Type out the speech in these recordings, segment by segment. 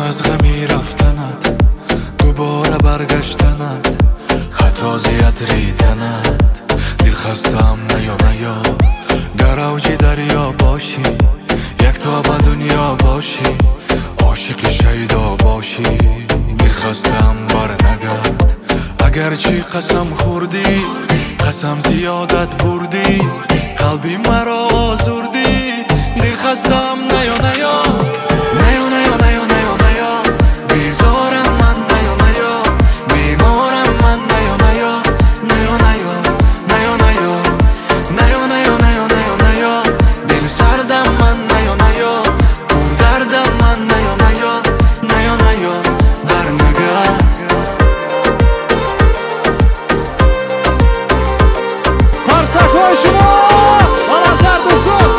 از غمی رفتنت، دوباره برگشتنت، خطا زیاد ریدنت. دل خستم نیا نیا، گر اوج دریا باشی، یک تا به دنیا باشی، عاشق شیدا باشی. دل خستم بر نگرد، اگرچه قسم خوردی، قسم زیادت بردی، قلبی مرا آزردی. دل خستم نیا نیا، نیا نیا نیا نیا نیا، بیزارم من نیا نیا، بیمارم من نیا نیا، نیا نیا نیا نیا، نیا نیا نیا نیا نیا، دل سردم من نیا نیا، پر دردم من نیا نیا، نیا نیا بر نگرد. پارساک‌های شما بالاتر دوستان.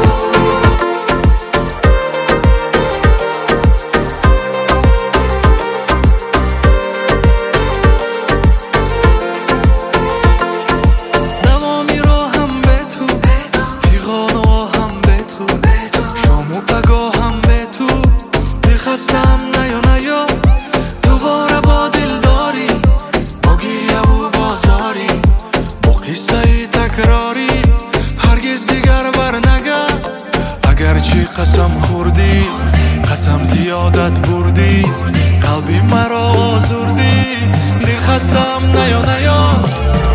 دوامی راهم به تو، فیغان و آهم به تو، شام و پگاهم به تو. دل خستم نیا نیا، دوباره با دلداری، با گریه و بازاری، با قصه تکراری، هرگز دیگر بر نگرد. اگرچه قسم خوردی، قسم زیادت بردی، قلبی مرا آزردی. دل خستم نیا نیا،